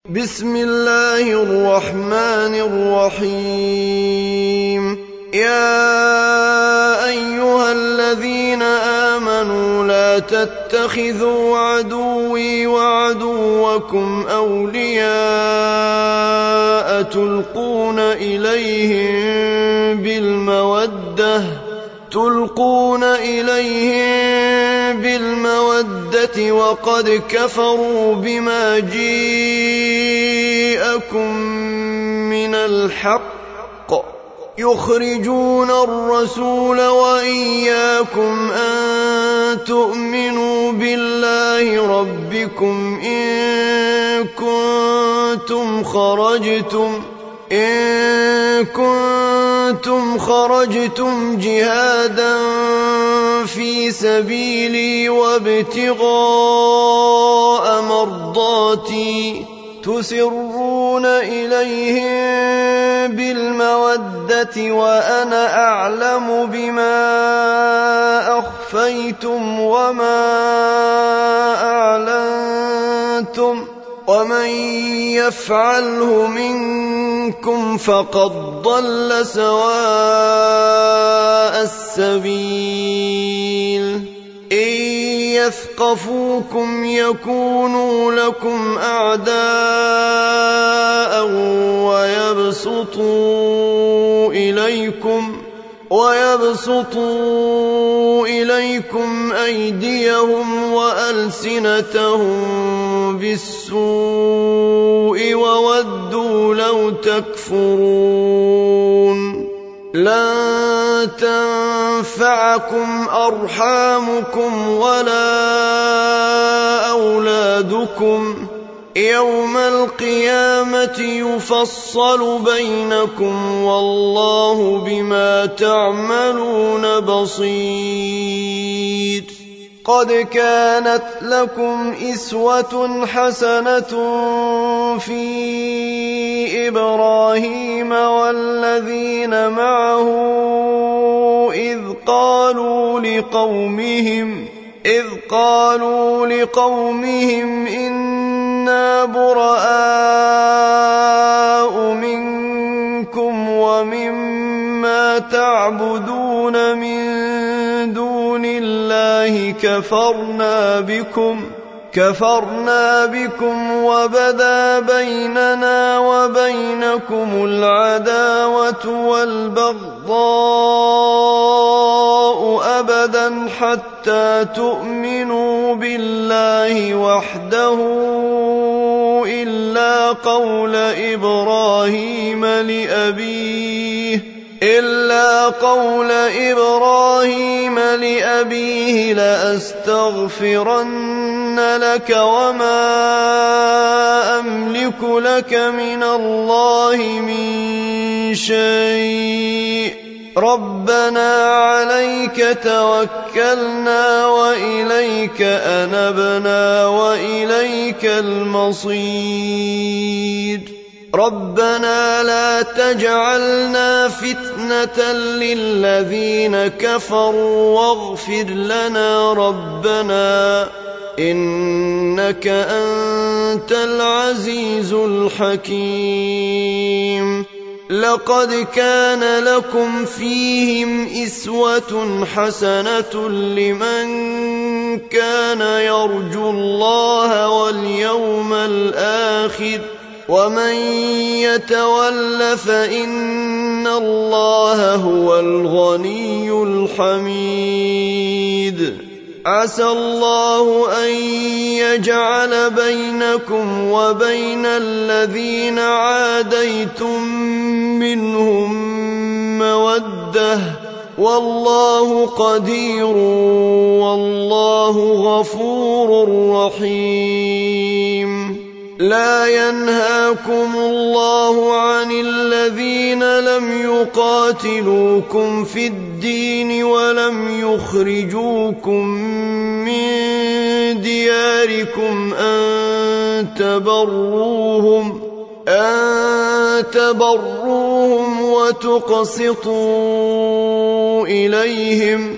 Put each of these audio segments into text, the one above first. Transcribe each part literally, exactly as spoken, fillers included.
بسم الله الرحمن الرحيم. يا أيها الذين آمنوا لا تتخذوا عدوي وعدوكم أولياء تلقون إليهم بالمودة تلقون إليهم بالمودة وقد كفروا بما جيءكم من الحق يخرجون الرسول وإياكم أن تؤمنوا بالله ربكم إن كنتم خرجتم إن كنتم خرجتم جهادا في سبيلي وابتغاء مرضاتي تسرون إليهم بالمودة وأنا أعلم بما أخفيتم وما أعلنتم ومن يفعله منكم فقد ضل سواء السبيل. إن يثقفوكم يكونوا لكم أعداء ويبسطوا إليكم ويبسطوا إليكم أيديهم وألسنتهم بالسوء وودوا لو تكفرون. لن تنفعكم أرحامكم ولا أولادكم يوم القيامة يفصل بينكم والله بما تعملون بصير. قد كانت لكم إسوة حسنة في إبراهيم والذين معه إذ قالوا لقومهم إذ قالوا لقومهم إنا براء منكم ومما تعبدون من دون الله كفرنا بكم كفرنا بكم وبدا بيننا وبينكم العداوة والبغضاء أبدا حتى تؤمنوا بالله وحده إلا قول إبراهيم لأبيه إلا قول إبراهيم لأبيه لأستغفرن لك وما أملك لك من الله من شيء ربنا عليك توكلنا وإليك أنبنا وإليك المصير. ربنا لا تجعلنا فتنة للذين كفروا واغفر لنا ربنا إنك أنت العزيز الحكيم. لقد كان لكم فيهم إسوة حسنة لمن كان يرجو الله واليوم الآخر ومن يتول فإن الله هو الغني الحميد. عسى الله أن يجعل بينكم وبين الذين عاديتم منهم مودة والله قدير والله غفور رحيم. لا ينهاكم الله عن الذين لم يقاتلوكم في الدين ولم يخرجوكم من دياركم أن تبروهم أن تبروهم وتقسطوا إليهم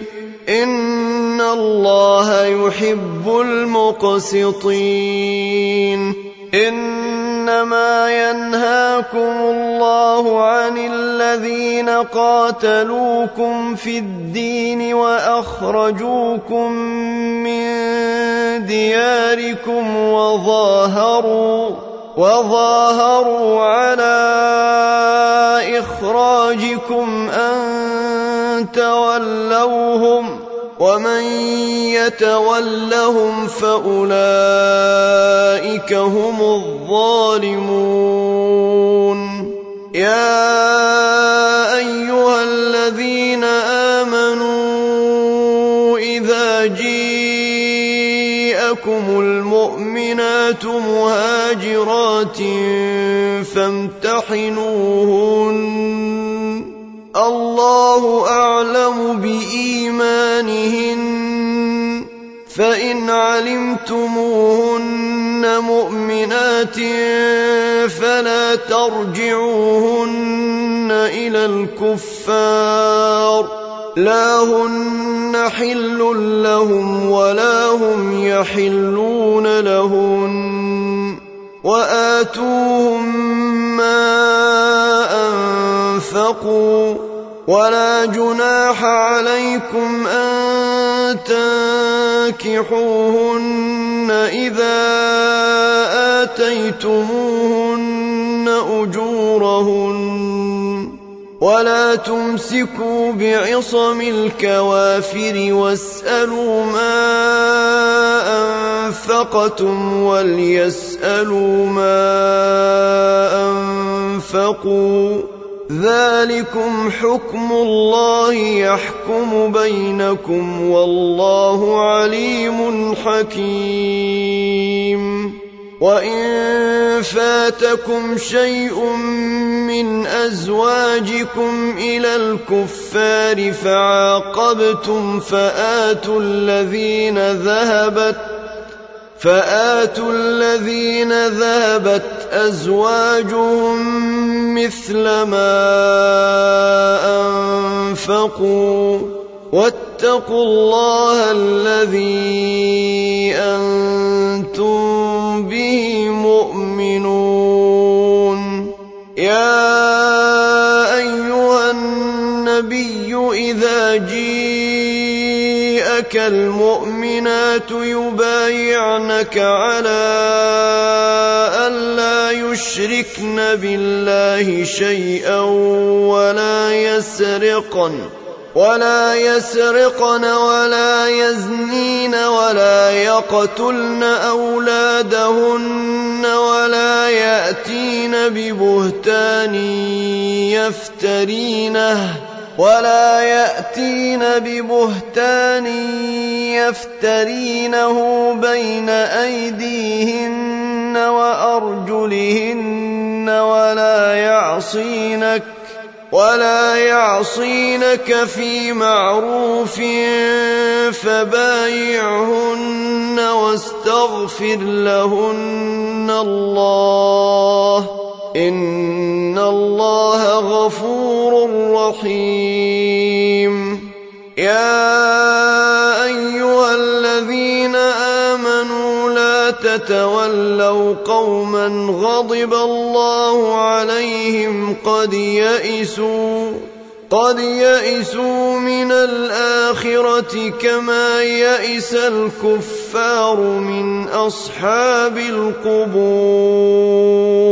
إن الله يحب المقسطين. إنما ينهاكم الله عن الذين قاتلوكم في الدين وأخرجوكم من دياركم وظاهروا وظاهروا على إخراجكم أن تولوهم ومن يتولهم فأولئك هم الظالمون يا أيها الذين آمنوا إذا جاءكم المؤمنات مهاجرات فامتحنوهن الله أعلم بإيمانهن فإن علمتموهن مؤمنات فلا ترجعوهن إلى الكفار لا هن حل لهم ولا هم يحلون لهن وآتوهم ما أنفقوا ولا جناح عليكم أن تنكحوهن إذا آتيتموهن أجورهن ولا تمسكوا بعصم الكوافر واسألوا ما أنفقتم وليسألوا ما أنفقوا ذلكم حكم الله يحكم بينكم والله عليم حكيم وإن فاتكم شيء من أزواجكم إلى الكفار فعاقبتم فآتوا الذين ذهبت فآتوا الذين ذهبت أزواجهم مثل ما أنفقوا واتقوا الله الذي أنتم به مؤمنون يا أيها النبي إذا جاءك المؤمنات يبايعنك على ألا يشركن بالله شيئا ولا يسرقن ولا يسرقن ولا يزنين ولا يقتلن أولادهن ولا يأتين ببهتان يفترينه ولا يأتين ببهتان يفترينه بين أيديهن وأرجلهن ولا يعصينك ولا يعصينك في معروف فبايعهن واستغفر لهن الله إن الله غفور رحيم يا أيها الذين آمنوا لا تتولوا قوما غضب الله عليهم قد يئسوا قد يئسوا من الآخرة كما يئس الكفار من أصحاب القبور